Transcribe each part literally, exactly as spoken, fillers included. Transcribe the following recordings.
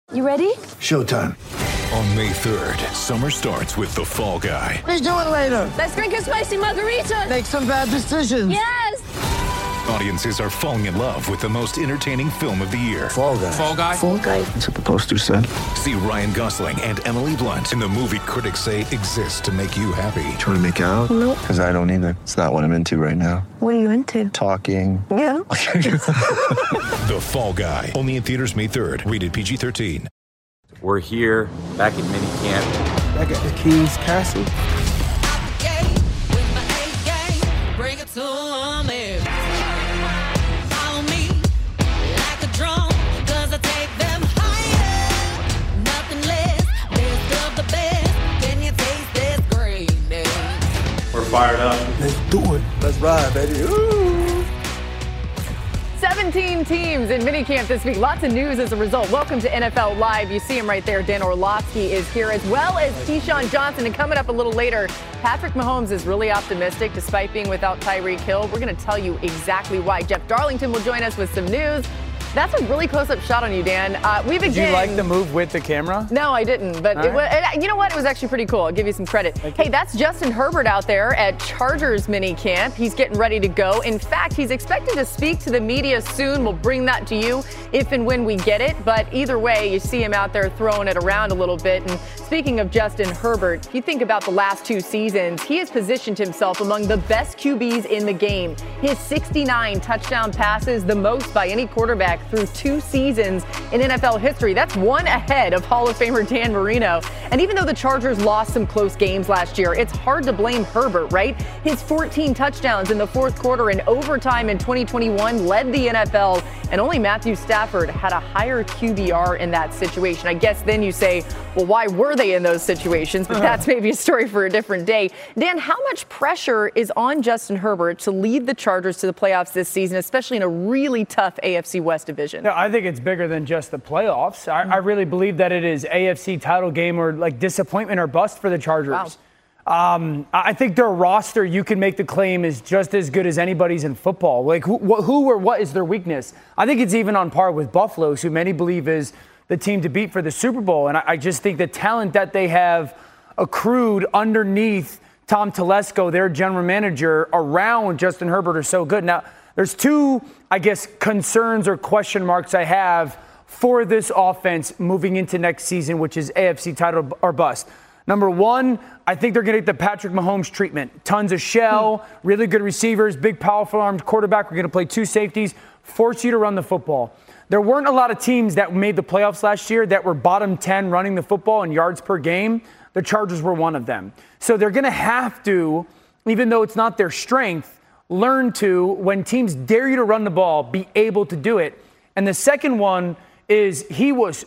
You ready? Showtime. On May third, summer starts with The Fall Guy. Let's do it later. Let's drink a spicy margarita. Make some bad decisions. Yes. Audiences are falling in love with the most entertaining film of the year. Fall Guy. Fall Guy? Fall Guy. That's what the poster said. See Ryan Gosling and Emily Blunt in the movie critics say exists to make you happy. Trying to make it out? Nope. Because I don't either. It's not what I'm into right now. What are you into? Talking. Yeah. The Fall Guy. Only in theaters May third. Rated P G thirteen. We're here, back at minicamp. I got the King's Castle. Bring it to me. Follow me like a drum, cause I take them higher. Nothing less, best of the best. Can you taste this greatness? We're fired up. Let's do it. Let's ride, baby. Ooh. seventeen teams in minicamp this week. Lots of news as a result. Welcome to N F L Live. You see him right there. Dan Orlovsky is here, as well as Keyshawn Johnson. And coming up a little later, Patrick Mahomes is really optimistic despite being without Tyreek Hill. We're going to tell you exactly why. Jeff Darlington will join us with some news. That's a really close-up shot on you, Dan. Uh, we've Did again, you like the move with the camera? No, I didn't. But it, right. it, you know what? It was actually pretty cool. I'll give you some credit. Thank Hey, you. that's Justin Herbert out there at Chargers mini camp. He's getting ready to go. In fact, he's expected to speak to the media soon. We'll bring that to you if and when we get it. But either way, you see him out there throwing it around a little bit. And speaking of Justin Herbert, if you think about the last two seasons, he has positioned himself among the best Q Bs in the game. His sixty-nine touchdown passes, the most by any quarterback through two seasons in N F L history. That's one ahead of Hall of Famer Dan Marino. And even though the Chargers lost some close games last year, it's hard to blame Herbert, right? His fourteen touchdowns in the fourth quarter and overtime in twenty twenty-one led the N F L, and only Matthew Stafford had a higher Q B R in that situation. I guess then you say, well, why were they in those situations? But that's maybe a story for a different day. Dan, how much pressure is on Justin Herbert to lead the Chargers to the playoffs this season, especially in a really tough A F C West division? No, I think it's bigger than just the playoffs. I, I really believe that it is A F C title game or like disappointment or bust for the Chargers. Wow. Um, I think their roster, you can make the claim, is just as good as anybody's in football. Like who, wh- who or what is their weakness? I think it's even on par with Buffalo's, who many believe is the team to beat for the Super Bowl. And I, I just think the talent that they have accrued underneath Tom Telesco, their general manager, around Justin Herbert are so good. Now, there's two, I guess, concerns or question marks I have for this offense moving into next season, which is A F C title or bust. Number one, I think they're going to get the Patrick Mahomes treatment. Tons of shell, really good receivers, big, powerful armed quarterback. We're going to play two safeties, force you to run the football. There weren't a lot of teams that made the playoffs last year that were bottom ten running the football in yards per game. The Chargers were one of them. So they're going to have to, even though it's not their strength, learn to, when teams dare you to run the ball, be able to do it. And the second one is he was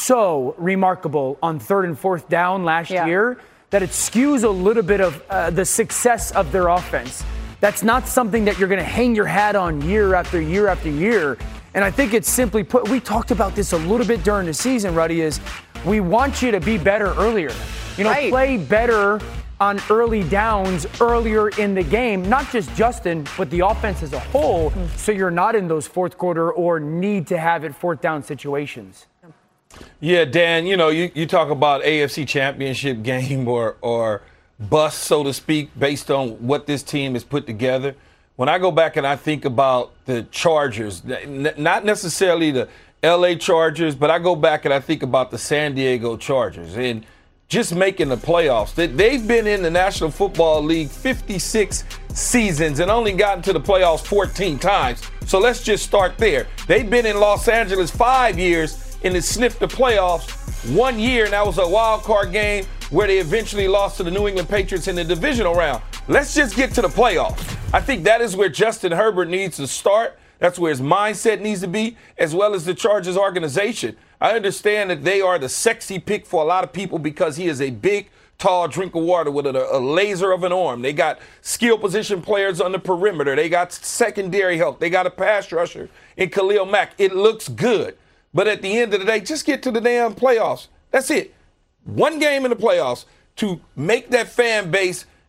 so remarkable on third and fourth down last Yeah. year that it skews a little bit of uh, the success of their offense. That's not something that you're going to hang your hat on year after year after year. And I think it's simply put, we talked about this a little bit during the season, Ruddy, is we want you to be better earlier. You know, Right. play better on early downs earlier in the game, not just Justin, but the offense as a whole, so you're not in those fourth quarter or need to have it fourth down situations. Yeah, Dan, you know, you, you talk about A F C championship game or, or bust, so to speak, based on what this team has put together. When I go back and I think about the Chargers, n- not necessarily the L A Chargers, but I go back and I think about the San Diego Chargers. And just making the playoffs. They've been in the National Football League fifty-six seasons and only gotten to the playoffs fourteen times. So let's just start there. They've been in Los Angeles five years and has sniffed the playoffs one year, and that was a wild card game where they eventually lost to the New England Patriots in the divisional round. Let's just get to the playoffs. I think that is where Justin Herbert needs to start. That's where his mindset needs to be, as well as the Chargers organization. I understand that they are the sexy pick for a lot of people because he is a big, tall drink of water with a, a laser of an arm. They got skill position players on the perimeter. They got secondary help. They got a pass rusher in Khalil Mack. It looks good. But at the end of the day, just get to the damn playoffs. That's it. One game in the playoffs to make that fan base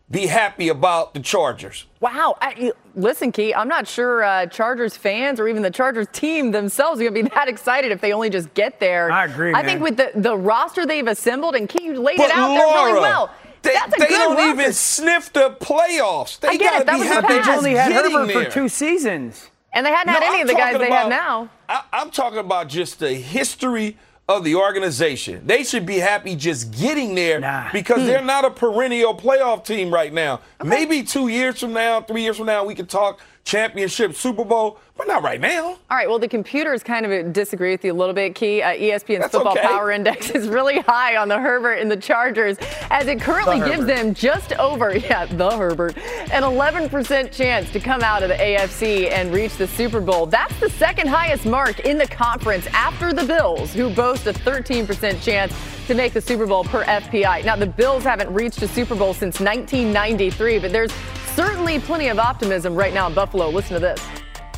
be happy about the Chargers. Wow. I, listen, Key, I'm not sure uh, Chargers fans or even the Chargers team themselves are going to be that excited if they only just get there. I agree, I man. think with the, the roster they've assembled, and Key, you laid But it out Laura, there really well. They, That's a they good don't roster. even sniff the playoffs. They I get it. got That to be was the happy past. They've just only had getting Herbert there. for two seasons. And they hadn't No, had any I'm of the guys talking they have about- now. I, I'm talking about just the history of the organization. They should be happy just getting there Nah. because Hmm. they're not a perennial playoff team right now. Maybe two years from now, three years from now, we can talk championship, Super Bowl, but not right now. All right, well, the computers kind of disagree with you a little bit, Key. Uh, E S P N's That's Football okay. Power Index is really high on the Herbert and the Chargers, as it currently The gives Herbert. them just over, yeah, the Herbert, an eleven percent chance to come out of the A F C and reach the Super Bowl. That's the second highest mark in the conference after the Bills, who boast a thirteen percent chance to make the Super Bowl per F P I. Now, the Bills haven't reached a Super Bowl since nineteen ninety-three, but there's certainly plenty of optimism right now in Buffalo. Listen to this.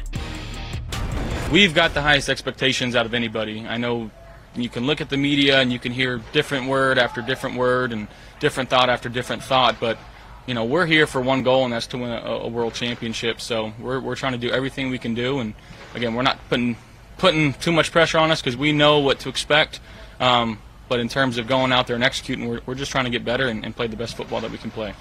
We've got the highest expectations out of anybody. I know you can look at the media and you can hear different word after different word and different thought after different thought, but you know, we're here for one goal, and that's to win a, a world championship. So we're we're trying to do everything we can do, and again, we're not putting putting too much pressure on us because we know what to expect. Um, but in terms of going out there and executing, we're we're just trying to get better and, and play the best football that we can play.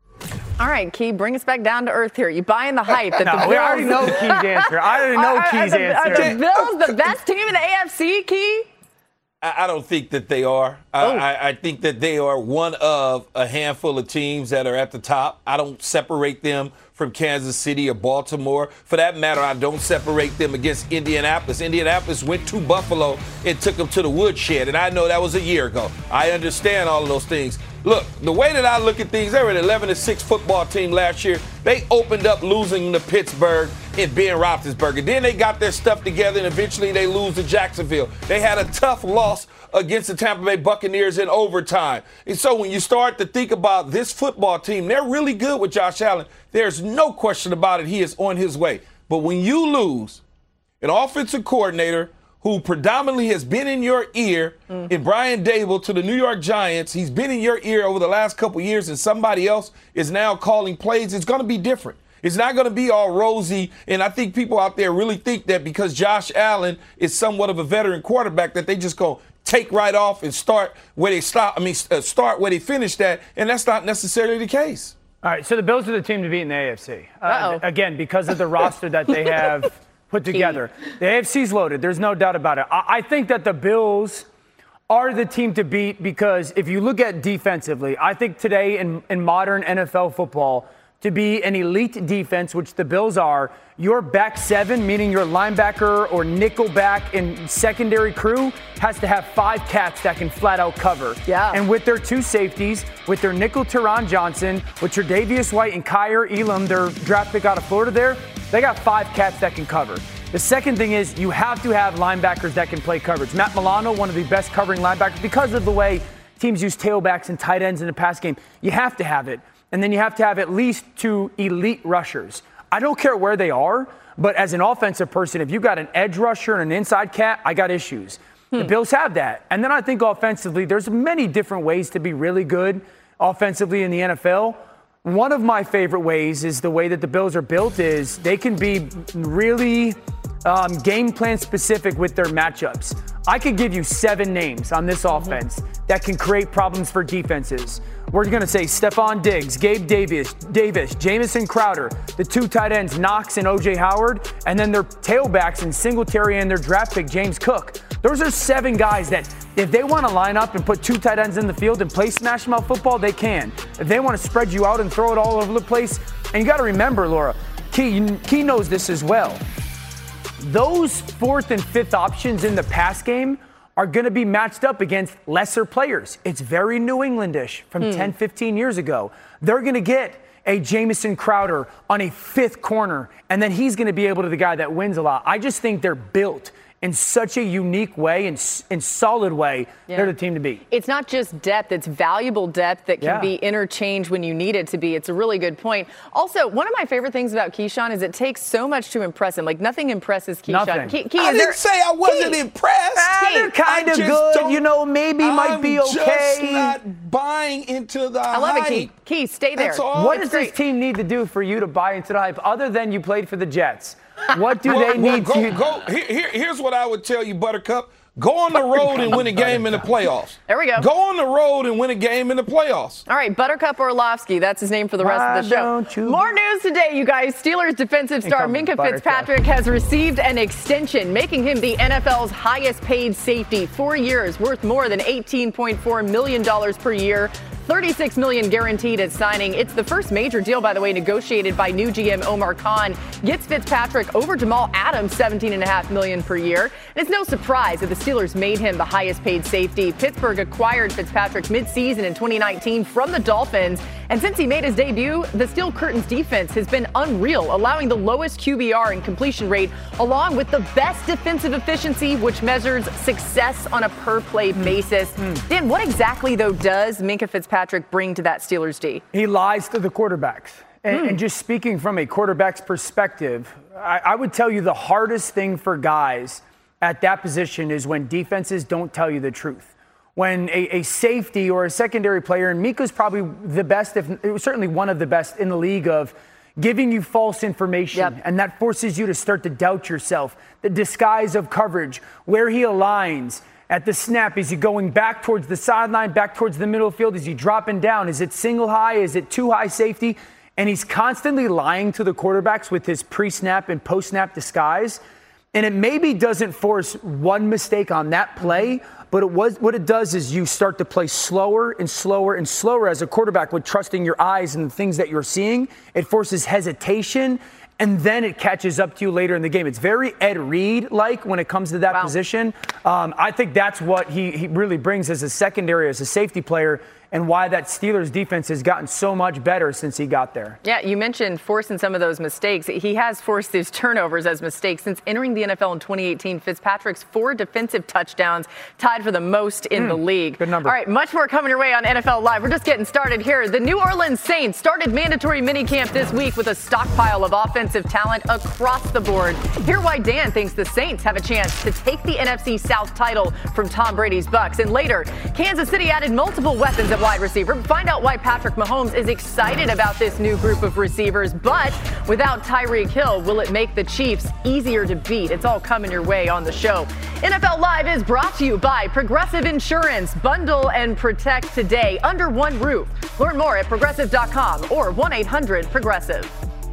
All right, Key, bring us back down to earth here. You buying the hype that No, the Bills... we already know Key's answer. I already know are, Key's are the, answer. Are the Bills the best team in the A F C, Key? I I don't think that they are. I, Oh. I, I think that they are one of a handful of teams that are at the top. I don't separate them from Kansas City or Baltimore. For that matter, I don't separate them against Indianapolis. Indianapolis went to Buffalo and took them to the woodshed, and I know that was a year ago. I understand all of those things. Look, the way that I look at things, they were an eleven to six football team last year. They opened up losing to Pittsburgh and Ben Roethlisberger. Then they got their stuff together, and eventually they lose to Jacksonville. They had a tough loss against the Tampa Bay Buccaneers in overtime. And so when you start to think about this football team, they're really good with Josh Allen. There's no question about it. He is on his way. But when you lose an offensive coordinator who predominantly has been in your ear, mm-hmm. in Brian Dable to the New York Giants, he's been in your ear over the last couple of years, and somebody else is now calling plays, it's going to be different. It's not going to be all rosy, and I think people out there really think that because Josh Allen is somewhat of a veteran quarterback that they just go take right off and start where they stop. I mean, uh, start where they finished at, and that's not necessarily the case. All right, so the Bills are the team to beat in the A F C. Uh, Uh-oh. again, because of the roster that they have put together. The A F C's loaded. There's no doubt about it. I, I think that the Bills are the team to beat because if you look at defensively, I think today in, in modern N F L football, to be an elite defense, which the Bills are, your back seven, meaning your linebacker or nickel back and secondary crew, has to have five cats that can flat out cover. Yeah. And with their two safeties, with their nickel Teron Johnson, with Tre'Davious White and Kyer Elam, their draft pick out of Florida there, they got five cats that can cover. The second thing is you have to have linebackers that can play coverage. Matt Milano, one of the best covering linebackers, because of the way teams use tailbacks and tight ends in the pass game, you have to have it. And then you have to have at least two elite rushers. I don't care where they are, but as an offensive person, if you got an edge rusher and an inside cat, I got issues. Hmm. The Bills have that. And then I think offensively, there's many different ways to be really good offensively in the N F L. One of my favorite ways is the way that the Bills are built is they can be really um, game plan specific with their matchups. I could give you seven names on this offense that can create problems for defenses. We're going to say Stephon Diggs, Gabe Davis, Davis, Jamison Crowder, the two tight ends, Knox and O J Howard, and then their tailbacks in Singletary and their draft pick, James Cook. Those are seven guys that if they want to line up and put two tight ends in the field and play smash mouth football, they can. If they want to spread you out and throw it all over the place, and you got to remember, Laura, Key, Key knows this as well. Those fourth and fifth options in the pass game are going to be matched up against lesser players. It's very New Englandish from hmm. ten, fifteen years ago. They're going to get a Jamison Crowder on a fifth corner, and then he's going to be able to be the guy that wins a lot. I just think they're built in such a unique way and in solid way, Yeah. they're the team to beat. It's not just depth, it's valuable depth that can Yeah. be interchanged when you need it to be. It's a really good point. Also, one of my favorite things about Keyshawn is it takes so much to impress him. Like, nothing impresses Keyshawn. Nothing. Key, Key, I is didn't there- say I wasn't Key. impressed. Ah, they're kind I of just good. don't- You know, maybe might be I'm okay. just not buying into the I love it, Key. hype. Key, stay there. That's all. What It's does this great. team need to do for you to buy into the hype, other than you played for the Jets? What do Well, they well, need go, to go. Here, here- here's what I would tell you, Buttercup. Go on the road and win a game in the playoffs. There we go. Go on the road and win a game in the playoffs. All right, Buttercup Orlovsky, that's his name for the rest Why of the show. don't you- More news today, you guys. Steelers defensive star come, Minkah Buttercup. Fitzpatrick has received an extension, making him the N F L's highest paid safety. Four years, worth more than eighteen point four million dollars per year. thirty-six million dollars guaranteed at signing. It's the first major deal, by the way, negotiated by new G M Omar Khan. Gets Fitzpatrick over Jamal Adams, seventeen point five million dollars per year. And it's no surprise that the Steelers made him the highest paid safety. Pittsburgh acquired Fitzpatrick mid-season in twenty nineteen from the Dolphins. And since he made his debut, the Steel Curtains defense has been unreal, allowing the lowest Q B R and completion rate, along with the best defensive efficiency, which measures success on a per-play basis. Mm. Dan, what exactly, though, does Minkah Fitzpatrick bring to that Steelers D? He lies to the quarterbacks. And, Hmm. and just speaking from a quarterback's perspective, I, I would tell you the hardest thing for guys at that position is when defenses don't tell you the truth. When a, a safety or a secondary player, and Mika's probably the best, if certainly one of the best in the league of giving you false information, Yep. and that forces you to start to doubt yourself. The disguise of coverage, where he aligns at the snap. Is he going back towards the sideline, back towards the middle field? Is he dropping down? Is it single high? Is it two high safety? And he's constantly lying to the quarterbacks with his pre-snap and post-snap disguise. And it maybe doesn't force one mistake on that play, but it was, what it does is you start to play slower and slower and slower as a quarterback with trusting your eyes and the things that you're seeing. It forces hesitation, and then it catches up to you later in the game. It's very Ed Reed-like when it comes to that Wow. position. Um, I think that's what he, he really brings as a secondary, as a safety player, and why that Steelers defense has gotten so much better since he got there. Yeah, you mentioned forcing some of those mistakes. He has forced these turnovers as mistakes. Since entering the N F L in twenty eighteen, Fitzpatrick's four defensive touchdowns, tied for the most in Mm, the league. good number. All right, much more coming your way on N F L Live. We're just getting started here. The New Orleans Saints started mandatory minicamp this week with a stockpile of offensive talent across the board. Hear why Dan thinks the Saints have a chance to take the N F C South title from Tom Brady's Bucs. And later, Kansas City added multiple weapons at wide receiver. Find out why Patrick Mahomes is excited about this new group of receivers. But without Tyreek Hill, will it make the Chiefs easier to beat? It's all coming your way on the show. N F L Live is brought to you by Progressive Insurance. Bundle and protect today under one roof. Learn more at progressive dot com or one eight hundred progressive.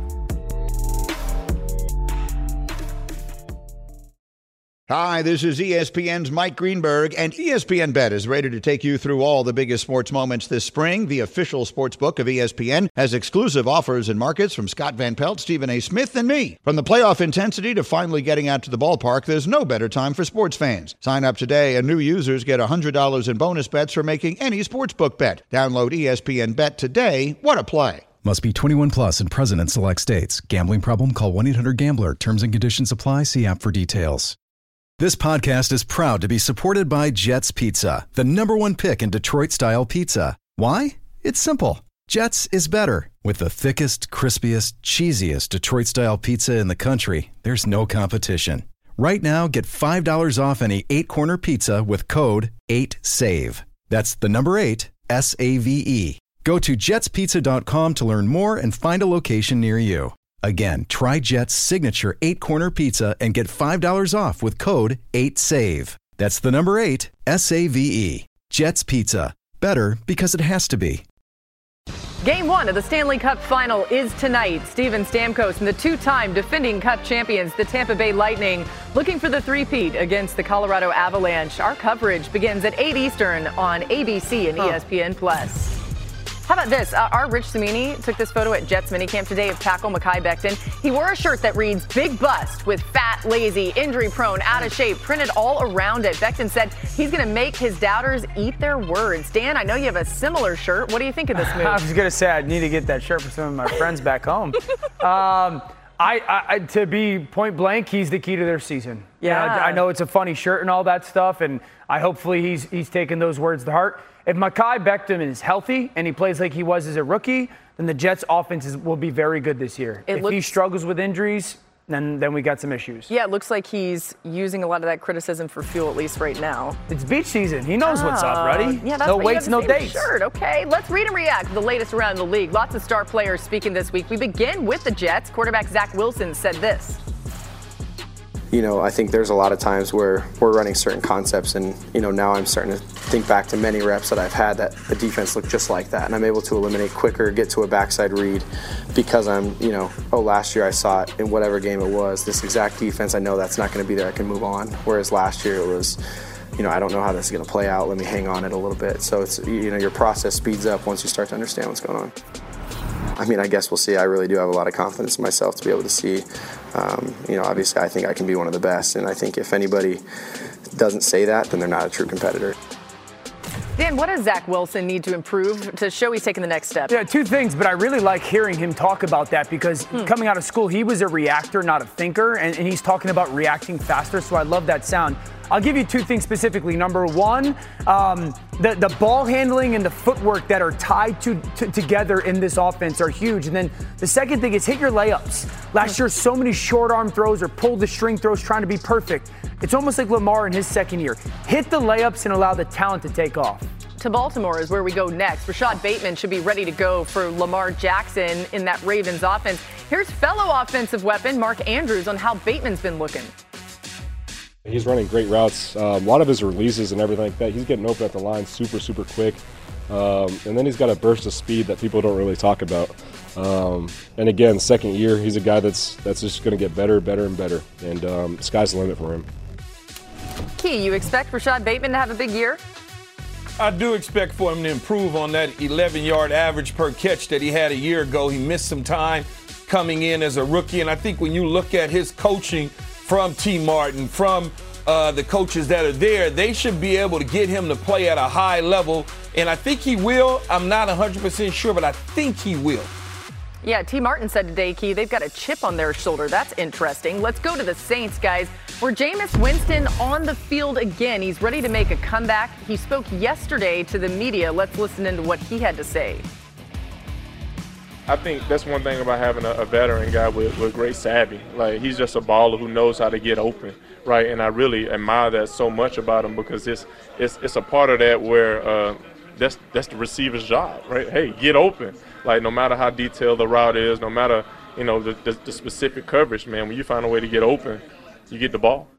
Hi, this is E S P N's Mike Greenberg, and E S P N Bet is ready to take you through all the biggest sports moments this spring. The official sports book of E S P N has exclusive offers and markets from Scott Van Pelt, Stephen A. Smith, and me. From the playoff intensity to finally getting out to the ballpark, there's no better time for sports fans. Sign up today, and new users get one hundred dollars in bonus bets for making any sportsbook bet. Download E S P N Bet today. What a play. Must be twenty-one plus and present in select states. Gambling problem? Call one eight hundred gambler. Terms and conditions apply. See app for details. This podcast is proud to be supported by Jets Pizza, the number one pick in Detroit-style pizza. Why? It's simple. Jets is better. With the thickest, crispiest, cheesiest Detroit-style pizza in the country, there's no competition. Right now, get five dollars off any eight-corner pizza with code eight save. That's the number eight, S A V E. Go to jets pizza dot com to learn more and find a location near you. Again, try Jet's signature eight-corner pizza and get five dollars off with code eight save. That's the number eight, S A V E. Jet's Pizza. Better because it has to be. Game one of the Stanley Cup Final is tonight. Steven Stamkos and the two-time defending Cup champions, the Tampa Bay Lightning, looking for the three-peat against the Colorado Avalanche. Our coverage begins at eight Eastern on A B C and E S P N Plus. How about this? Uh, our Rich Cimini took this photo at Jets minicamp today of tackle Mekhi Becton. He wore a shirt that reads "Big Bust" with fat, lazy, injury-prone, out of shape printed all around it. Becton said he's going to make his doubters eat their words. Dan, I know you have a similar shirt. What do you think of this move? I was going to say I need to get that shirt for some of my friends back home. Um, I, I, to be point blank, he's the key to their season. Yeah, Yeah. I, I know it's a funny shirt and all that stuff, and I hopefully he's he's taking those words to heart. If Mekhi Becton is healthy and he plays like he was as a rookie, then the Jets' offense is, will be very good this year. It if looks- he struggles with injuries, then then we got some issues. Yeah, it looks like he's using a lot of that criticism for fuel, at least right now. It's beach season. He knows what's up, Oh, ready? Yeah, that's no why you weights, have no the same dates. Shirt. Okay, let's read and react to the latest around the league. Lots of star players speaking this week. We begin with the Jets. Quarterback Zach Wilson said this. You know, I think there's a lot of times where we're running certain concepts, and, you know, now I'm starting to think back to many reps that I've had that the defense looked just like that, and I'm able to eliminate quicker, get to a backside read because I'm, you know, oh, last year I saw it in whatever game it was. This exact defense, I know that's not going to be there. I can move on. Whereas last year it was, you know, I don't know how this is going to play out. Let me hang on it a little bit. So it's, you know, your process speeds up once you start to understand what's going on. I mean, I guess we'll see. I really do have a lot of confidence in myself to be able to see. Um, you know, obviously, I think I can be one of the best. And I think if anybody doesn't say that, then they're not a true competitor. Dan, what does Zach Wilson need to improve to show he's taking the next step? Yeah, two things, but I really like hearing him talk about that because Hmm. coming out of school, he was a reactor, not a thinker, and, and he's talking about reacting faster, so I love that sound. I'll give you two things specifically. Number one, um, the, the ball handling and the footwork that are tied to, to together in this offense are huge. And then the second thing is hit your layups. Last year, so many short arm throws or pull the string throws trying to be perfect. It's almost like Lamar in his second year. Hit the layups and allow the talent to take off. To Baltimore is where we go next. Rashad Bateman should be ready to go for Lamar Jackson in that Ravens offense. Here's fellow offensive weapon Mark Andrews on how Bateman's been looking. He's running great routes. Um, a lot of his releases and everything like that, he's getting open at the line super, super quick. Um, and then he's got a burst of speed that people don't really talk about. Um, and again, second year, he's a guy that's that's just going to get better, better, and better. And um, sky's the limit for him. Key, you expect Rashad Bateman to have a big year? I do expect for him to improve on that eleven-yard average per catch that he had a year ago. He missed some time coming in as a rookie, and I think when you look at his coaching from T. Martin, from uh, the coaches that are there, they should be able to get him to play at a high level, and I think he will. I'm not one hundred percent sure, but I think he will. Yeah, T. Martin said today, Key, they've got a chip on their shoulder. That's interesting. Let's go to the Saints, guys. Where Jameis Winston on the field again. He's ready to make a comeback. He spoke yesterday to the media. Let's listen into what he had to say. I think that's one thing about having a, a veteran guy with, with great savvy. Like, he's just a baller who knows how to get open, right? And I really admire that so much about him because it's it's it's a part of that where uh, that's that's the receiver's job, right? Hey, get open. Like, no matter how detailed the route is, no matter, you know, the, the, the specific coverage, man, when you find a way to get open, you get the ball.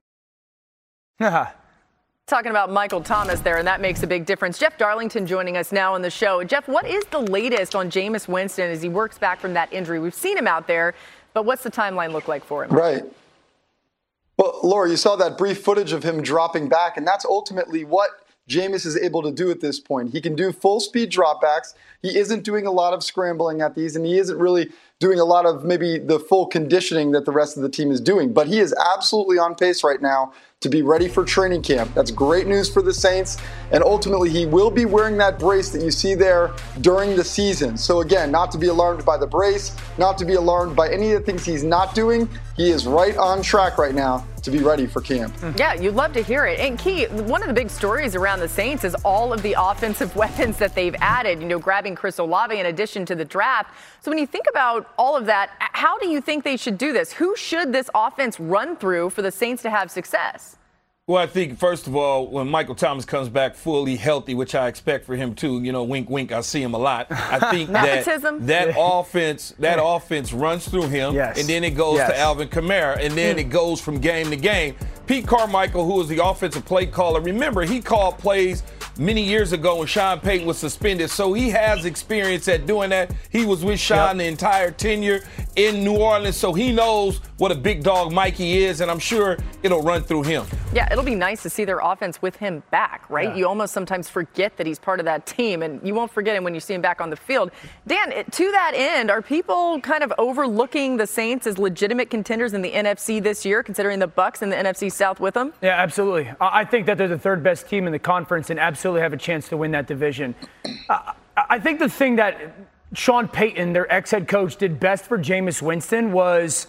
Talking about Michael Thomas there, and that makes a big difference. Jeff Darlington joining us now on the show. Jeff, what is the latest on Jameis Winston as he works back from that injury? We've seen him out there, but what's the timeline look like for him? Right. Well, Laura, you saw that brief footage of him dropping back, and that's ultimately what Jameis is able to do at this point. He can do full-speed dropbacks. He isn't doing a lot of scrambling at these, and he isn't really doing a lot of maybe the full conditioning that the rest of the team is doing. But he is absolutely on pace right now to be ready for training camp. That's great news for the Saints. And ultimately, he will be wearing that brace that you see there during the season. So again, not to be alarmed by the brace, not to be alarmed by any of the things he's not doing. He is right on track right now to be ready for camp. Yeah, you'd love to hear it. And Key, one of the big stories around the Saints is all of the offensive weapons that they've added, you know, grabbing Chris Olave in addition to the draft. So when you think about all of that, how do you think they should do this? Who should this offense run through for the Saints to have success? Well, I think, first of all, when Michael Thomas comes back fully healthy, which I expect for him too, you know, wink, wink, I see him a lot. I think that that offense, that offense runs through him, Yes. and then it goes Yes. to Alvin Kamara, and then Mm. it goes from game to game. Pete Carmichael, who was the offensive play caller, remember, he called plays many years ago when Sean Payton was suspended, so he has experience at doing that. He was with Sean Yep. the entire tenure in New Orleans, so he knows what a big dog Mikey is, and I'm sure it'll run through him. Yeah, it'll be nice to see their offense with him back, right? Yeah. You almost sometimes forget that he's part of that team, and you won't forget him when you see him back on the field. Dan, to that end, are people kind of overlooking the Saints as legitimate contenders in the N F C this year, considering the Bucs in the N F C South with them? Yeah, absolutely. I I think that they're the third best team in the conference and absolutely have a chance to win that division. Uh, I think the thing that Sean Payton, their ex-head coach, did best for Jameis Winston was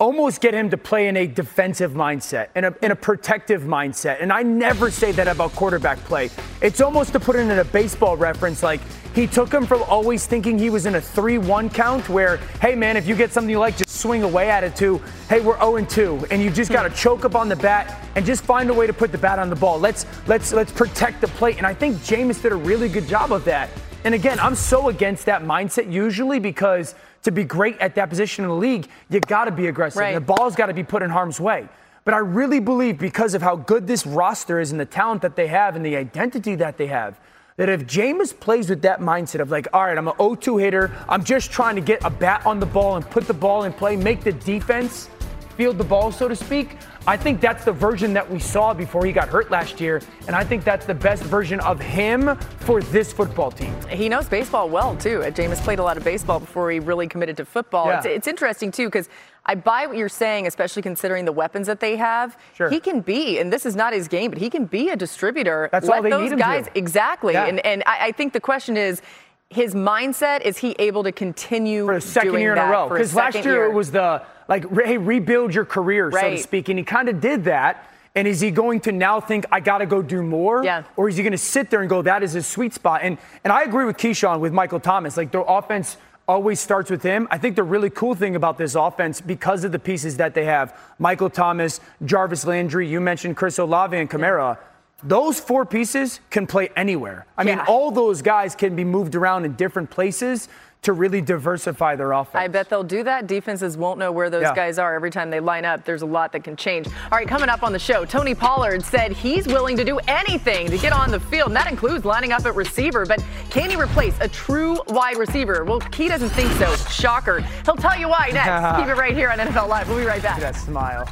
almost get him to play in a defensive mindset, in a, in a protective mindset. And I never say that about quarterback play. It's almost to put it in a baseball reference, like he took him from always thinking he was in a three one count where, hey, man, if you get something you like, just swing away at it to, hey, we're oh and two, and you just got to choke up on the bat and just find a way to put the bat on the ball. Let's let's let's protect the plate. And I think Jameis did a really good job of that. And again, I'm so against that mindset usually because to be great at that position in the league, you got to be aggressive. Right. The ball's got to be put in harm's way. But I really believe because of how good this roster is and the talent that they have and the identity that they have, that if Jameis plays with that mindset of like, all right, I'm an oh two hitter, I'm just trying to get a bat on the ball and put the ball in play, make the defense field the ball, so to speak, I think that's the version that we saw before he got hurt last year, and I think that's the best version of him for this football team. He knows baseball well, too. Jameis played a lot of baseball before he really committed to football. Yeah. It's, it's interesting, too, because I buy what you're saying, especially considering the weapons that they have. Sure. He can be, and this is not his game, but he can be a distributor. That's Let all they those need him guys, to. Exactly. Yeah. And, and I, I think the question is, his mindset, is he able to continue for the second doing year in a that row? for a Because last second year year? it was the, like, hey, rebuild your career, so Right. to speak. And he kind of did that. And is he going to now think, I got to go do more? Yeah. Or is he going to sit there and go, that is his sweet spot? And and I agree with Keyshawn, with Michael Thomas. Like, their offense always starts with him. I think the really cool thing about this offense, because of the pieces that they have, Michael Thomas, Jarvis Landry, you mentioned Chris Olave and Kamara, those four pieces can play anywhere. I mean, Yeah. all those guys can be moved around in different places to really diversify their offense. I bet they'll do that. Defenses won't know where those Yeah. guys are every time they line up. There's a lot that can change. All right, coming up on the show, Tony Pollard said he's willing to do anything to get on the field, and that includes lining up at receiver. But can he replace a true wide receiver? Well, he doesn't think so. Shocker. He'll tell you why next. Keep it right here on N F L Live. We'll be right back. That smile.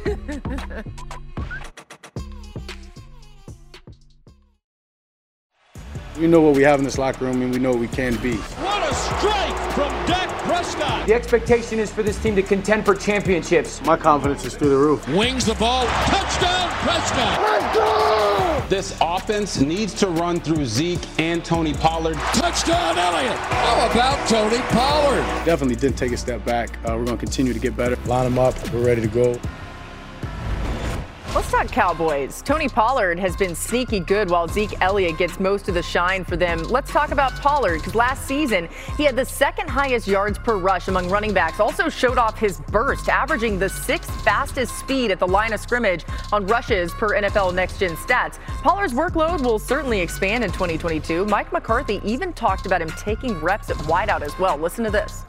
We know what we have in this locker room, and we know what we can be. What a strike from Dak Prescott. The expectation is for this team to contend for championships. My confidence is through the roof. Wings the ball. Touchdown, Prescott. Let's go! This offense needs to run through Zeke and Tony Pollard. Touchdown, Elliott. How about Tony Pollard? Definitely didn't take a step back. Uh, we're going to continue to get better. Line them up. We're ready to go. Let's talk Cowboys. Tony Pollard has been sneaky good while Zeke Elliott gets most of the shine for them. Let's talk about Pollard, because last season he had the second highest yards per rush among running backs. Also showed off his burst, averaging the sixth fastest speed at the line of scrimmage on rushes per N F L Next Gen Stats. Pollard's workload will certainly expand in twenty twenty-two. Mike McCarthy even talked about him taking reps at wideout as well. Listen to this.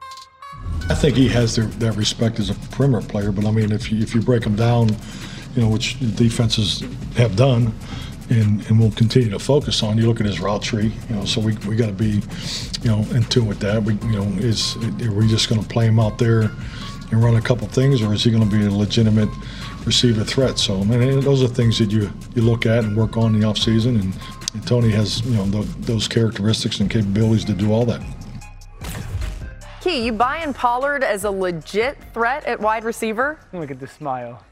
I think he has the, that respect as a perimeter player, but I mean, if you, if you break him down, you know, which the defenses have done and, and will continue to focus on. You look at his route tree, you know, so we we got to be, you know, in tune with that. We, you know, is are we just going to play him out there and run a couple things, or is he going to be a legitimate receiver threat? So, I mean, those are things that you, you look at and work on in the offseason, and, and Tony has, you know, the, those characteristics and capabilities to do all that. Key, you buying Pollard as a legit threat at wide receiver? Look at the smile.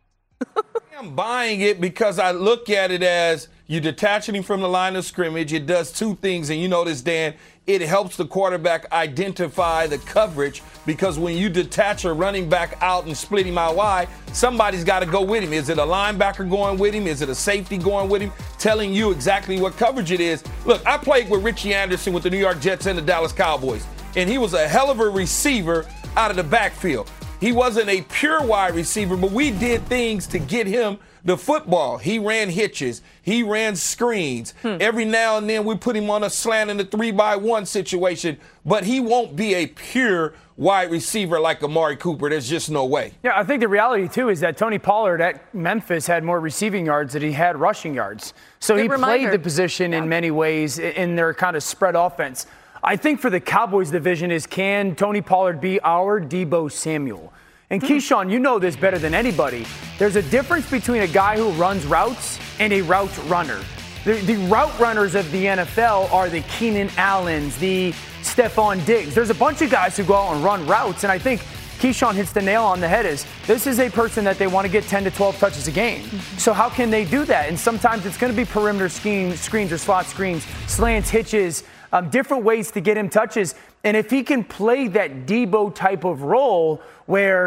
I'm buying it because I look at it as you detaching him from the line of scrimmage. It does two things, and you know this, Dan. It helps the quarterback identify the coverage, because when you detach a running back out and split him out wide, somebody's got to go with him. Is it a linebacker going with him? Is it a safety going with him, telling you exactly what coverage it is? Look, I played with Richie Anderson with the New York Jets and the Dallas Cowboys, and he was a hell of a receiver out of the backfield. He wasn't a pure wide receiver, but we did things to get him the football. He ran hitches. He ran screens. Hmm. Every now and then we put him on a slant in the three by one situation, but he won't be a pure wide receiver like Amari Cooper. There's just no way. Yeah, I think the reality, too, is that Tony Pollard at Memphis had more receiving yards than he had rushing yards. So Good he reminder. played the position yeah. in many ways in their kind of spread offense. I think for the Cowboys division is, can Tony Pollard be our Deebo Samuel? And Keyshawn, you know this better than anybody. There's a difference between a guy who runs routes and a route runner. The, the route runners of the N F L are the Keenan Allens, the Stephon Diggs. There's a bunch of guys who go out and run routes, and I think Keyshawn hits the nail on the head. Is this is a person that they want to get ten to twelve touches a game. So how can they do that? And sometimes it's going to be perimeter scheme, screens or slot screens, slants, hitches, um, different ways to get him touches. And if he can play that Deebo type of role where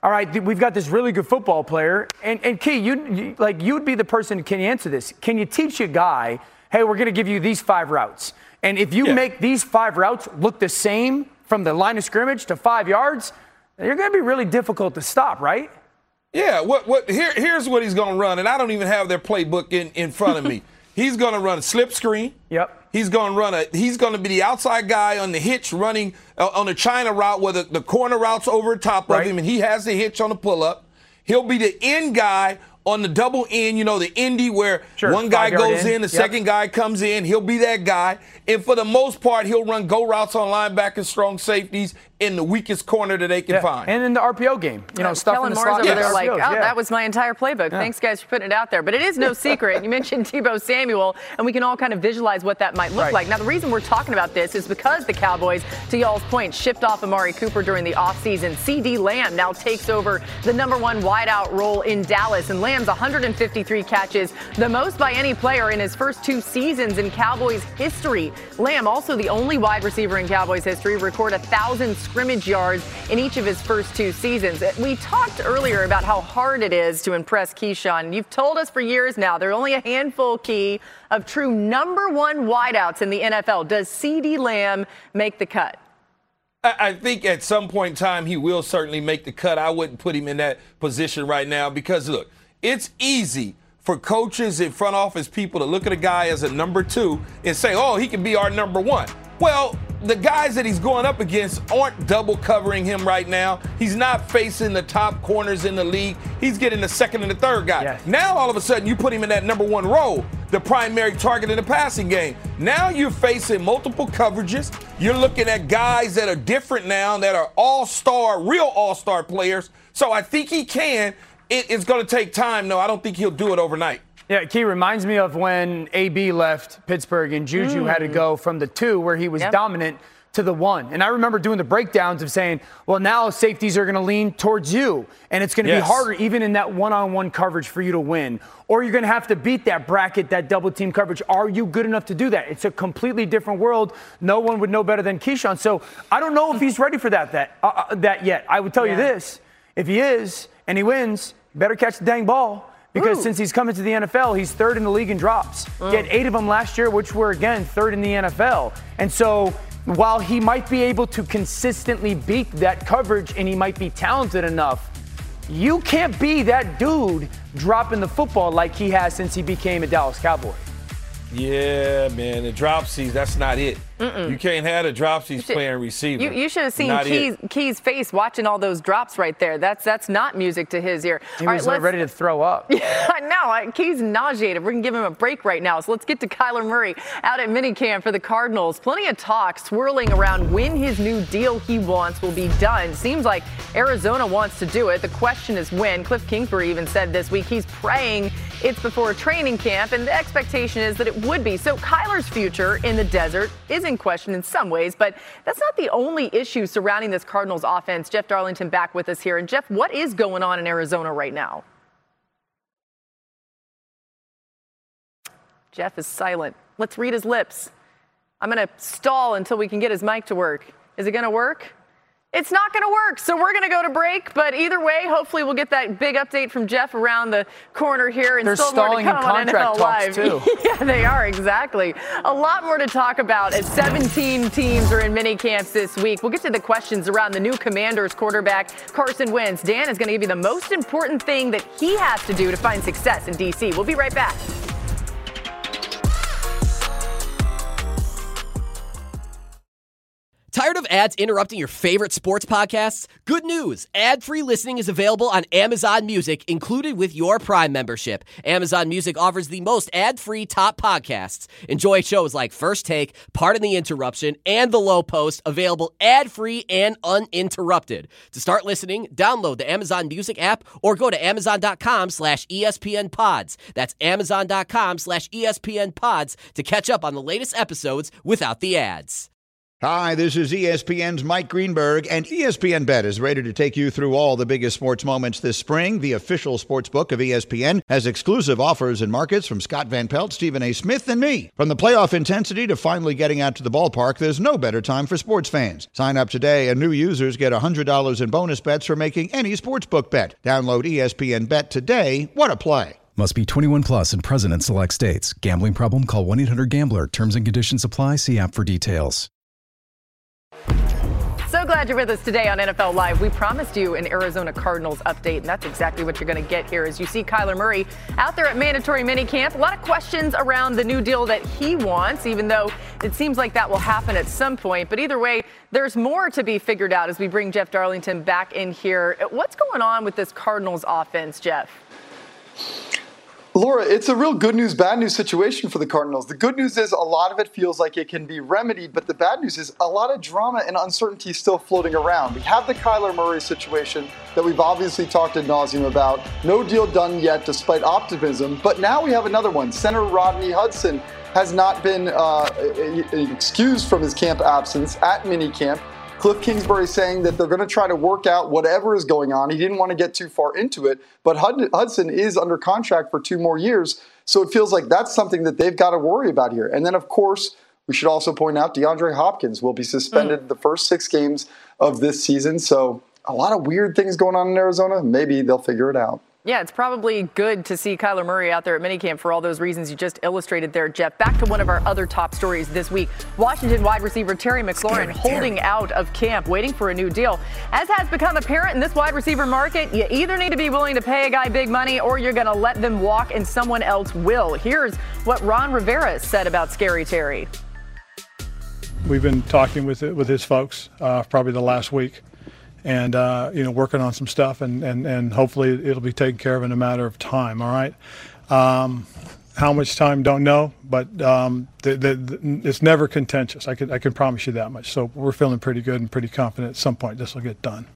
all right, we've got this really good football player. And, and Key, you, you like you'd be the person, can you answer this? Can you teach a guy, hey, we're going to give you these five routes. And if you yeah. make these five routes look the same from the line of scrimmage to five yards, you're going to be really difficult to stop, right? Yeah, what what here here's what he's going to run, and I don't even have their playbook in, in front of me. He's going to run a slip screen. Yep. He's going to run a. He's going to be the outside guy on the hitch, running uh, on the China route where the, the corner route's over top right. of him, and he has the hitch on the pull up. He'll be the end guy on the double end, you know, the Indy where sure, one guy goes in, in the yep. second guy comes in. He'll be that guy, and for the most part, he'll run go routes on linebackers, strong safeties in the weakest corner that they can yeah. find. And in the R P O game, you know, yeah, stuff Kellen in the Moore's slot. over Yes. there like, oh, yeah. that was my entire playbook. Yeah. Thanks, guys, for putting it out there. But it is no secret. You mentioned Tebow Samuel, and we can all kind of visualize what that might look right. like. Now, the reason we're talking about this is because the Cowboys, to y'all's point, shipped off Amari Cooper during the offseason. C D Lamb now takes over the number one wideout role in Dallas, and Lamb's one hundred fifty-three catches, the most by any player in his first two seasons in Cowboys history. Lamb, also the only wide receiver in Cowboys history, record one thousand scrimmage yards in each of his first two seasons. We talked earlier about how hard it is to impress Keyshawn. You've told us for years now there are only a handful, Key, of true number one wideouts in the N F L. Does C D Lamb make the cut? I think at some point in time he will certainly make the cut. I wouldn't put him in that position right now because, look, it's easy for coaches and front office people to look at a guy as a number two and say, oh, he can be our number one. Well, the guys that he's going up against aren't double covering him right now. He's not facing the top corners in the league. He's getting the second and the third guy. Yes. Now, all of a sudden, you put him in that number one role, the primary target in the passing game. Now you're facing multiple coverages. You're looking at guys that are different now, that are all-star, real all-star players. So I think he can. It, it's going to take time, though. I don't think he'll do it overnight. Yeah, Key reminds me of when A B left Pittsburgh and Juju mm. had to go from the two where he was yep. dominant to the one. And I remember doing the breakdowns of saying, well, now safeties are going to lean towards you, and it's going to yes. be harder even in that one-on-one coverage for you to win. Or you're going to have to beat that bracket, that double-team coverage. Are you good enough to do that? It's a completely different world. No one would know better than Keyshawn. So I don't know if he's ready for that that, uh, that yet. I would tell yeah. you this. If he is and he wins, better catch the dang ball. Because Ooh. since he's coming to the N F L, he's third in the league in drops. Mm. He had eight of them last year, which were, again, third in the N F L. And so while he might be able to consistently beat that coverage and he might be talented enough, you can't be that dude dropping the football like he has since he became a Dallas Cowboy. Yeah, man, the dropsies, that's not it. Mm-mm. You can't have the dropsies playing receiver. You, you should have seen Not Key's, Key's face watching all those drops right there. That's that's not music to his ear. He all was right, ready to throw up. Yeah, I know. I, Key's nauseated. We're going to give him a break right now. So let's get to Kyler Murray out at minicamp for the Cardinals. Plenty of talk swirling around when his new deal he wants will be done. Seems like Arizona wants to do it. The question is when. Cliff Kingsbury even said this week he's praying it's before training camp, and the expectation is that it would be. So Kyler's future in the desert is in question in some ways, but that's not the only issue surrounding this Cardinals offense. Jeff Darlington back with us here. And Jeff, what is going on in Arizona right now? Jeff is silent. Let's read his lips. I'm going to stall until we can get his mic to work. Is it going to work? It's not going to work, so we're going to go to break. But either way, hopefully we'll get that big update from Jeff around the corner here. And They're still stalling more to come in contract on N F L talks, Live. too. Yeah, they are, exactly. A lot more to talk about as seventeen teams are in mini camps this week. We'll get to the questions around the new Commanders quarterback, Carson Wentz. Dan is going to give you the most important thing that he has to do to find success in D C. We'll be right back. Tired of ads interrupting your favorite sports podcasts? Good news! Ad-free listening is available on Amazon Music, included with your Prime membership. Amazon Music offers the most ad-free top podcasts. Enjoy shows like First Take, Pardon the Interruption, and The Low Post, available ad-free and uninterrupted. To start listening, download the Amazon Music app or go to amazon.com slash ESPN pods. That's amazon.com slash ESPN pods to catch up on the latest episodes without the ads. Hi, this is E S P N's Mike Greenberg, and E S P N Bet is ready to take you through all the biggest sports moments this spring. The official sports book of E S P N has exclusive offers and markets from Scott Van Pelt, Stephen A. Smith, and me. From the playoff intensity to finally getting out to the ballpark, there's no better time for sports fans. Sign up today, and new users get one hundred dollars in bonus bets for making any sportsbook bet. Download E S P N Bet today. What a play. Must be twenty-one plus and present in select states. Gambling problem? Call one eight hundred gambler. Terms and conditions apply. See app for details. So glad you're with us today on N F L Live. We promised you an Arizona Cardinals update, and that's exactly what you're going to get here as you see Kyler Murray out there at mandatory minicamp. A lot of questions around the new deal that he wants, even though it seems like that will happen at some point. But either way, there's more to be figured out as we bring Jeff Darlington back in here. What's going on with this Cardinals offense, Jeff? Laura, it's a real good news, bad news situation for the Cardinals. The good news is a lot of it feels like it can be remedied, but the bad news is a lot of drama and uncertainty still floating around. We have the Kyler Murray situation that we've obviously talked ad nauseum about. No deal done yet, despite optimism. But now we have another one. Center Rodney Hudson has not been uh, excused from his camp absence at minicamp. Cliff Kingsbury saying that they're going to try to work out whatever is going on. He didn't want to get too far into it, but Hudson is under contract for two more years. So it feels like that's something that they've got to worry about here. And then, of course, we should also point out DeAndre Hopkins will be suspended mm. the first six games of this season. So a lot of weird things going on in Arizona. Maybe they'll figure it out. Yeah, it's probably good to see Kyler Murray out there at minicamp for all those reasons you just illustrated there, Jeff. Back to one of our other top stories this week. Washington wide receiver Terry McLaurin Scary, holding Terry. out of camp, waiting for a new deal. As has become apparent in this wide receiver market, you either need to be willing to pay a guy big money or you're going to let them walk and someone else will. Here's what Ron Rivera said about Scary Terry. We've been talking with with his folks uh, probably the last week. And, uh, you know, working on some stuff, and, and, and hopefully it'll be taken care of in a matter of time, all right? Um, how much time, don't know, but um, the, the, the, it's never contentious. I can, I can promise you that much. So we're feeling pretty good and pretty confident at some point this will get done.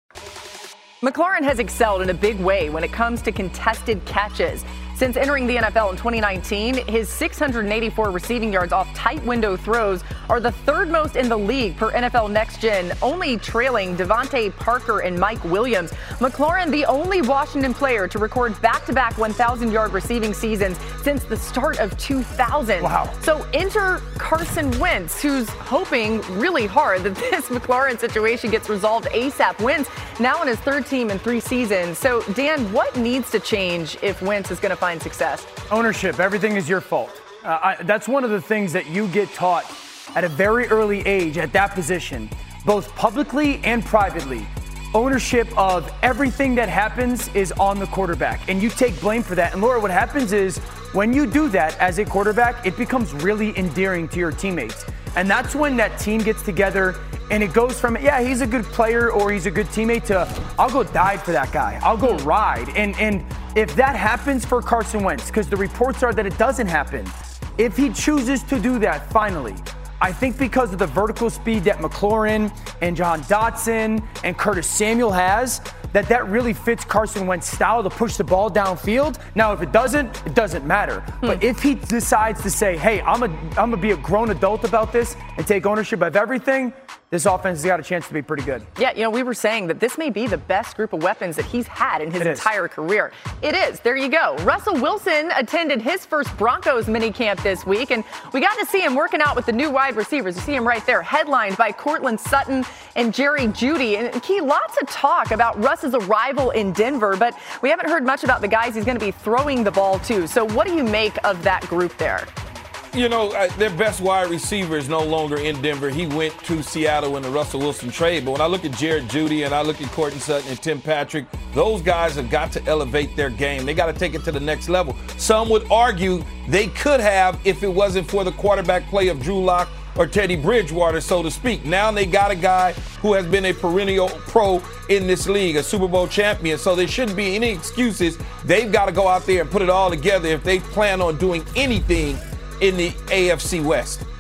McLaurin has excelled in a big way when it comes to contested catches. Since entering the N F L in twenty nineteen, his six hundred eighty-four receiving yards off tight window throws are the third most in the league per N F L Next Gen, only trailing Devontae Parker and Mike Williams. McLaurin, the only Washington player to record back-to-back one thousand yard receiving seasons since the start of two thousand. Wow. So enter Carson Wentz, who's hoping really hard that this McLaurin situation gets resolved ASAP. Wentz now on his third team in three seasons. So, Dan, what needs to change if Wentz is going to find success? Ownership. Everything is your fault. Uh, I, that's one of the things that you get taught at a very early age at that position, both publicly and privately. Ownership of everything that happens is on the quarterback, and you take blame for that. And Laura, what happens is when you do that as a quarterback, it becomes really endearing to your teammates. And that's when that team gets together and it goes from, yeah, he's a good player or he's a good teammate to, I'll go die for that guy. I'll go ride. And and if that happens for Carson Wentz, because the reports are that it doesn't happen, if he chooses to do that finally, I think because of the vertical speed that McLaurin and John Dotson and Curtis Samuel has, that that really fits Carson Wentz's style to push the ball downfield. Now, if it doesn't, it doesn't matter. Hmm. But if he decides to say, hey, I'm a, I'm going to be a grown adult about this and take ownership of everything, this offense has got a chance to be pretty good. Yeah, you know, we were saying that this may be the best group of weapons that he's had in his it entire is. career. It is. There you go. Russell Wilson attended his first Broncos minicamp this week, and we got to see him working out with the new wide receivers. You see him right there, headlined by Cortland Sutton and Jerry Jeudy. And Key, lots of talk about Russ's arrival in Denver, but we haven't heard much about the guys he's going to be throwing the ball to. So what do you make of that group there? You know, uh, their best wide receiver is no longer in Denver. He went to Seattle in the Russell Wilson trade. But when I look at Jared Jeudy and I look at Cortland Sutton and Tim Patrick, those guys have got to elevate their game. They got to take it to the next level. Some would argue they could have if it wasn't for the quarterback play of Drew Lock or Teddy Bridgewater, so to speak. Now they got a guy who has been a perennial pro in this league, a Super Bowl champion, so there shouldn't be any excuses. They've got to go out there and put it all together if they plan on doing anything in the A F C West.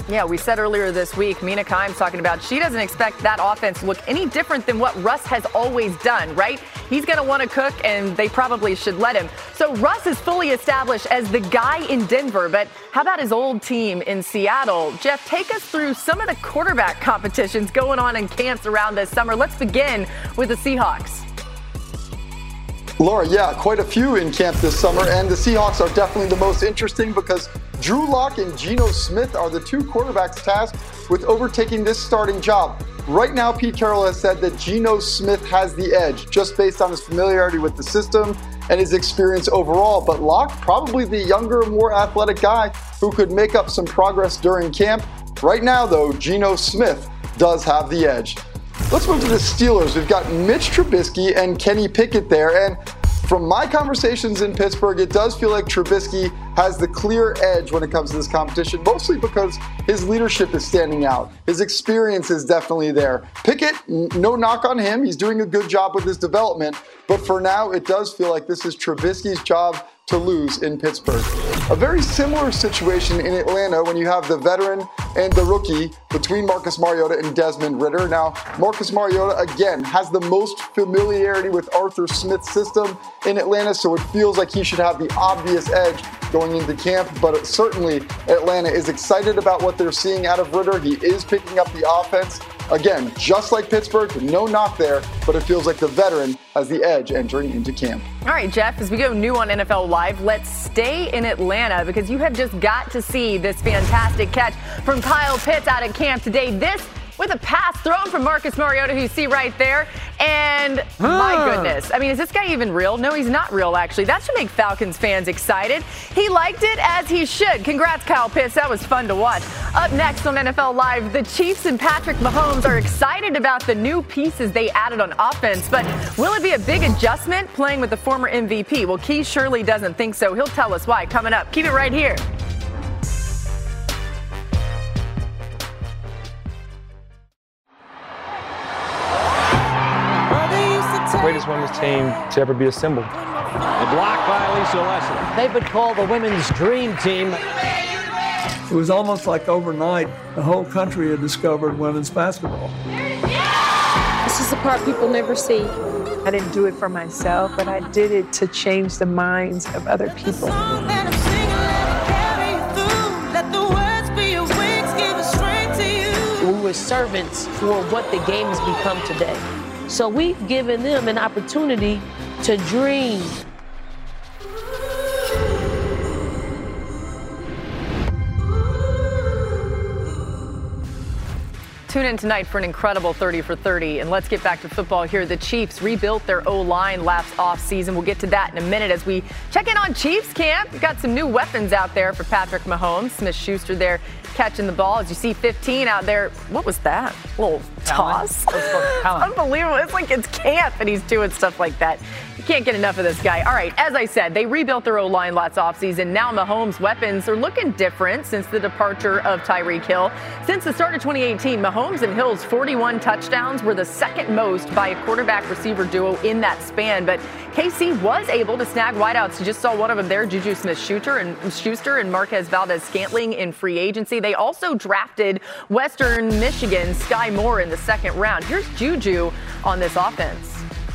Yeah, we said earlier this week, Mina Kimes talking about she doesn't expect that offense to look any different than what Russ has always done, right? He's going to want to cook, and they probably should let him. So Russ is fully established as the guy in Denver, but how about his old team in Seattle? Jeff, take us through some of the quarterback competitions going on in camps around this summer. Let's begin with the Seahawks. Laura, yeah, quite a few in camp this summer, and the Seahawks are definitely the most interesting because Drew Lock and Geno Smith are the two quarterbacks tasked with overtaking this starting job. Right now, Pete Carroll has said that Geno Smith has the edge, just based on his familiarity with the system and his experience overall. But Lock, probably the younger, more athletic guy who could make up some progress during camp. Right now, though, Geno Smith does have the edge. Let's move to the Steelers. We've got Mitch Trubisky and Kenny Pickett there. And from my conversations in Pittsburgh, it does feel like Trubisky has the clear edge when it comes to this competition, mostly because his leadership is standing out. His experience is definitely there. Pickett, no knock on him. He's doing a good job with his development. But for now, it does feel like this is Trubisky's job to lose in Pittsburgh. A very similar situation in Atlanta when you have the veteran and the rookie between Marcus Mariota and Desmond Ridder. Now, Marcus Mariota, again, has the most familiarity with Arthur Smith's system in Atlanta, so it feels like he should have the obvious edge going into camp, but certainly Atlanta is excited about what they're seeing out of Ridder. He is picking up the offense. Again, just like Pittsburgh, no knock there, but it feels like the veteran has the edge entering into camp. All right, Jeff, as we go new on N F L Live, let's stay in Atlanta because you have just got to see this fantastic catch from Kyle Pitts out at camp today. This with a pass thrown from Marcus Mariota, who you see right there. And huh. my goodness, I mean, is this guy even real? No, he's not real, actually. That should make Falcons fans excited. He liked it, as he should. Congrats, Kyle Pitts. That was fun to watch. Up next on N F L Live, the Chiefs and Patrick Mahomes are excited about the new pieces they added on offense. But will it be a big adjustment playing with the former M V P? Well, Key surely doesn't think so. He'll tell us why coming up. Keep it right here. Greatest women's team to ever be assembled. And blocked by Lisa Leslie. They've been called the women's dream team. It was almost like overnight, the whole country had discovered women's basketball. This is the part people never see. I didn't do it for myself, but I did it to change the minds of other people. We were servants for what the game has become today. So we've given them an opportunity to dream. Tune in tonight for an incredible thirty for thirty. And let's get back to football here. The Chiefs rebuilt their O-line last offseason. We'll get to that in a minute as we check in on Chiefs camp. We've got some new weapons out there for Patrick Mahomes. Smith-Schuster there catching the ball. As you see fifteen out there. What was that? A little toss? It's unbelievable. It's like it's camp and he's doing stuff like that. You can't get enough of this guy. All right, as I said, they rebuilt their O-line last offseason. Now Mahomes' weapons are looking different since the departure of Tyreek Hill. Since the start of twenty eighteen, Mahomes and Hill's forty-one touchdowns were the second most by a quarterback-receiver duo in that span. But K C was able to snag wideouts. You just saw one of them there, Juju Smith-Schuster and Schuster and Marquez Valdez-Scantling in free agency. They also drafted Western Michigan's Sky Moore in the second round. Here's Juju on this offense.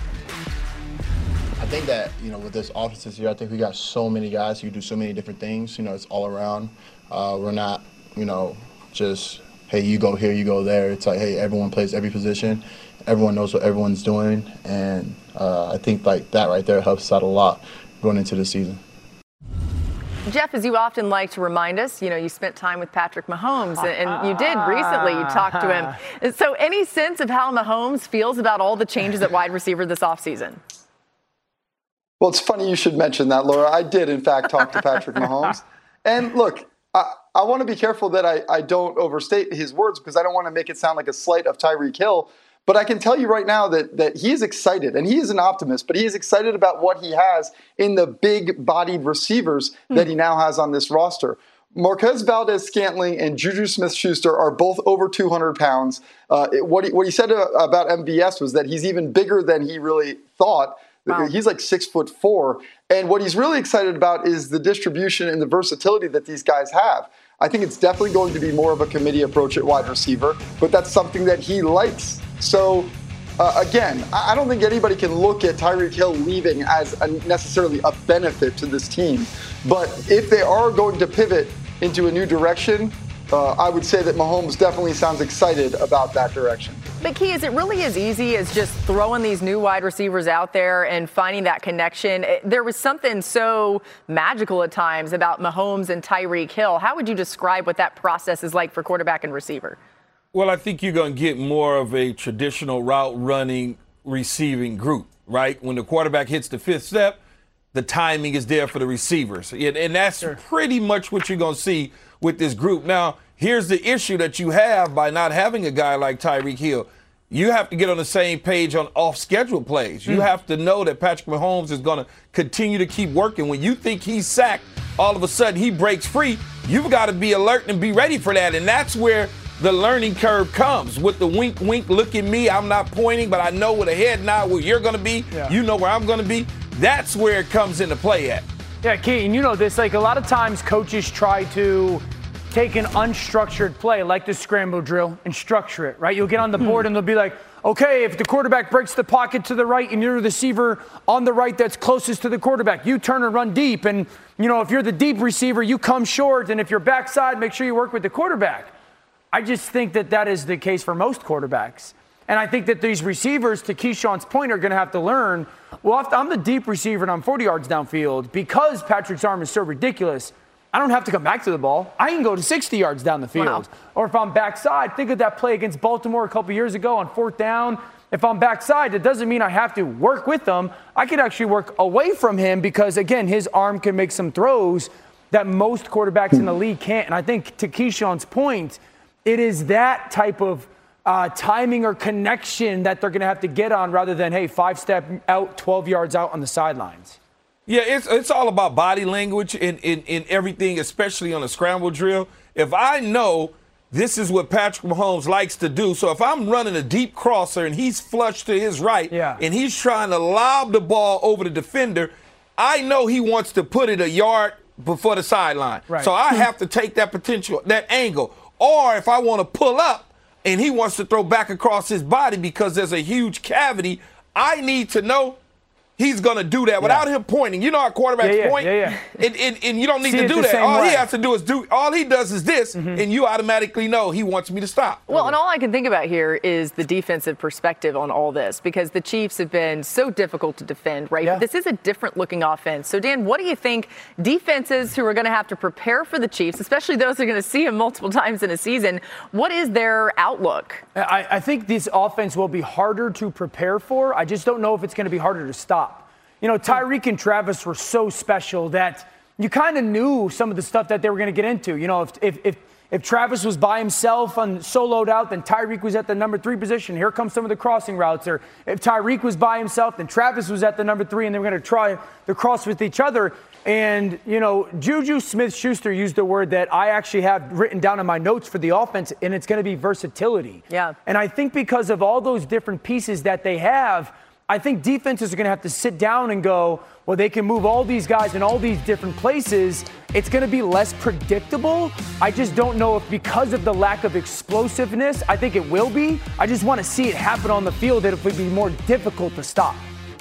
I think that, you know, with this offense this year, I think we got so many guys who do so many different things. You know, it's all around. Uh, we're not, you know, just, hey, you go here, you go there. It's like, hey, everyone plays every position. Everyone knows what everyone's doing. And uh, I think, like, that right there helps us out a lot going into the season. Jeff, as you often like to remind us, you know, you spent time with Patrick Mahomes, and you did recently. You talked to him. So any sense of how Mahomes feels about all the changes at wide receiver this offseason? Well, it's funny you should mention that, Laura. I did, in fact, talk to Patrick Mahomes. And look, I, I want to be careful that I, I don't overstate his words because I don't want to make it sound like a slight of Tyreek Hill. But I can tell you right now that, that he is excited, and he is an optimist, but he is excited about what he has in the big-bodied receivers mm. that he now has on this roster. Marquez Valdez-Scantling and Juju Smith-Schuster are both over two hundred pounds. Uh, it, what, he, what he said about M V S was that he's even bigger than he really thought. Wow. He's like six foot four. And what he's really excited about is the distribution and the versatility that these guys have. I think it's definitely going to be more of a committee approach at wide receiver, but that's something that he likes. So, uh, again, I don't think anybody can look at Tyreek Hill leaving as a, necessarily a benefit to this team. But if they are going to pivot into a new direction, uh, I would say that Mahomes definitely sounds excited about that direction. But Key, is it really as easy as just throwing these new wide receivers out there and finding that connection? There was something so magical at times about Mahomes and Tyreek Hill. How would you describe what that process is like for quarterback and receiver? Well, I think you're going to get more of a traditional route running receiving group, right? When the quarterback hits the fifth step, the timing is there for the receivers. And that's sure. pretty much what you're going to see with this group. Now, here's the issue that you have by not having a guy like Tyreek Hill. You have to get on the same page on off-schedule plays. You mm. have to know that Patrick Mahomes is going to continue to keep working. When you think he's sacked, all of a sudden he breaks free. You've got to be alert and be ready for that. And that's where the learning curve comes with the wink, wink, look at me. I'm not pointing, but I know with a head nod where you're going to be. Yeah. You know where I'm going to be. That's where it comes into play at. Yeah, Keaton, you know this. Like, a lot of times coaches try to take an unstructured play like the scramble drill and structure it, right? You'll get on the board and they'll be like, okay, if the quarterback breaks the pocket to the right and you're the receiver on the right that's closest to the quarterback, you turn and run deep. And, you know, if you're the deep receiver, you come short. And if you're backside, make sure you work with the quarterback. I just think that that is the case for most quarterbacks. And I think that these receivers, to Keyshawn's point, are going to have to learn, well, if I'm the deep receiver and I'm forty yards downfield, because Patrick's arm is so ridiculous, I don't have to come back to the ball. I can go to sixty yards down the field. Wow. Or if I'm backside, think of that play against Baltimore a couple years ago on fourth down. If I'm backside, it doesn't mean I have to work with them. I could actually work away from him because, again, his arm can make some throws that most quarterbacks in the league can't. And I think, to Keyshawn's point, it is that type of uh, timing or connection that they're going to have to get on rather than, hey, five-step out, twelve yards out on the sidelines. Yeah, it's it's all about body language in, in, in everything, especially on a scramble drill. If I know this is what Patrick Mahomes likes to do, so if I'm running a deep crosser and he's flush to his right yeah. and he's trying to lob the ball over the defender, I know he wants to put it a yard before the sideline. Right. So I have to take that potential, that angle. Or if I want to pull up and he wants to throw back across his body because there's a huge cavity, I need to know he's going to do that without yeah. him pointing. You know how quarterbacks yeah, yeah, point? Yeah, yeah. And, and, and you don't need See to do that. All way. he has to do is do, all he does is this, mm-hmm. and you automatically know he wants me to stop. Well, and all I can think about here is the defensive perspective on all this, because the Chiefs have been so difficult to defend, right? Yeah. But this is a different looking offense. So, Dan, what do you think defenses who are going to have to prepare for the Chiefs, especially those who are going to see them multiple times in a season, what is their outlook? I, I think this offense will be harder to prepare for. I just don't know if it's going to be harder to stop. You know, Tyreek and Travis were so special that you kind of knew some of the stuff that they were going to get into. You know, if if if, if Travis was by himself and soloed out, then Tyreek was at the number three position. Here comes some of the crossing routes. Or if Tyreek was by himself, then Travis was at the number three, and they were going to try the cross with each other. And, you know, Juju Smith-Schuster used the word that I actually have written down in my notes for the offense, and it's going to be versatility. Yeah. And I think because of all those different pieces that they have, I think defenses are going to have to sit down and go, well, they can move all these guys in all these different places. It's going to be less predictable. I just don't know if because of the lack of explosiveness, I think it will be. I just want to see it happen on the field that it would be more difficult to stop.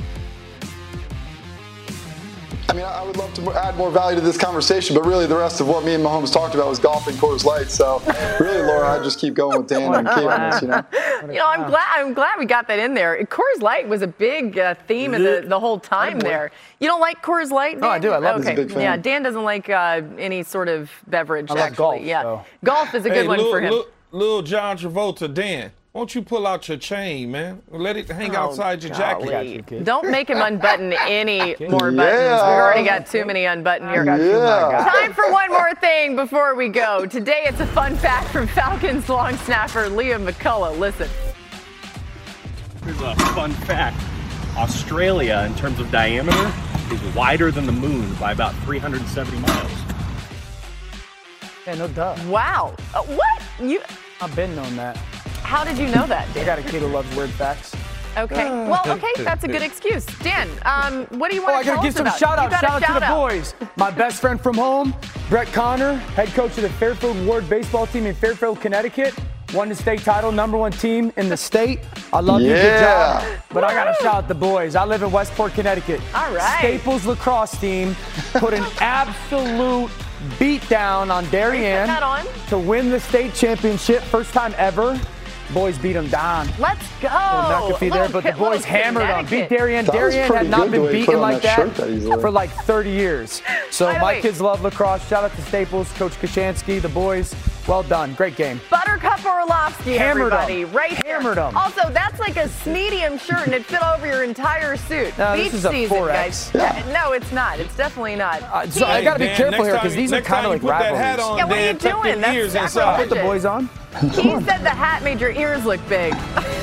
I mean, I would love to add more value to this conversation, but really the rest of what me and Mahomes talked about was golf and Coors Light. So really, Laura, I just keep going with Dan and Kate on this, you know. You know, I'm glad I'm glad we got that in there. Coors Light was a big uh, theme of the, the whole time there. You don't like Coors Light, Dan? No, I do. I love okay. it. Okay. Yeah, Dan doesn't like uh, any sort of beverage, I like actually. Golf, yeah. so. Golf is a good hey, one Lil, for him. Lil, Lil John Travolta, Dan, won't you pull out your chain, man? Let it hang oh, outside your golly. jacket. Don't make him unbutton any more buttons. Yeah. We've already got too many unbuttoned here. Yeah. Time for one more thing before we go. Today it's a fun fact from Falcons long snapper Liam McCullough. Listen. Here's a fun fact. Australia, in terms of diameter, is wider than the moon by about three hundred seventy miles. Yeah, no duh. Wow. Uh, what? You? I've been known that. How did you know that, Dan? I got a kid who loves weird facts. Okay. Well, okay, that's a good excuse. Dan, um, what do you want oh, to tell I gotta us give some about? shout outs. Shout Shout out to the out. boys. My best friend from home, Brett Connor, head coach of the Fairfield Ward baseball team in Fairfield, Connecticut. Won the state title, number one team in the state. I love you, good job. But I gotta shout out the boys. I live in Westport, Connecticut. All right. Staples lacrosse team put an absolute beat down on Darien that on? to win the state championship. First time ever. Boys beat them down. Let's go. Well, McAfee there, but the boys hammered them. Beat Darien. Darien had not been beaten like that, that for like thirty years. So By the my way, kids love lacrosse. Shout out to Staples, Coach Kashansky, the boys. Well done. Great game. Buttercup Orlovsky, Hammered everybody. them. Right Hammered there. them. Also, that's like a medium shirt and it fit over your entire suit. No, Beach this is a season, four guys. X. Yeah, no, it's not. It's definitely not. Uh, so I got to be Dan, careful here next because time- these are next kind of time like you put that rivalries. hat on, Yeah, what are Dan, you tuck doing? them That's ears inside. sacrilegious. Put the boys on. He said the hat made your ears look big.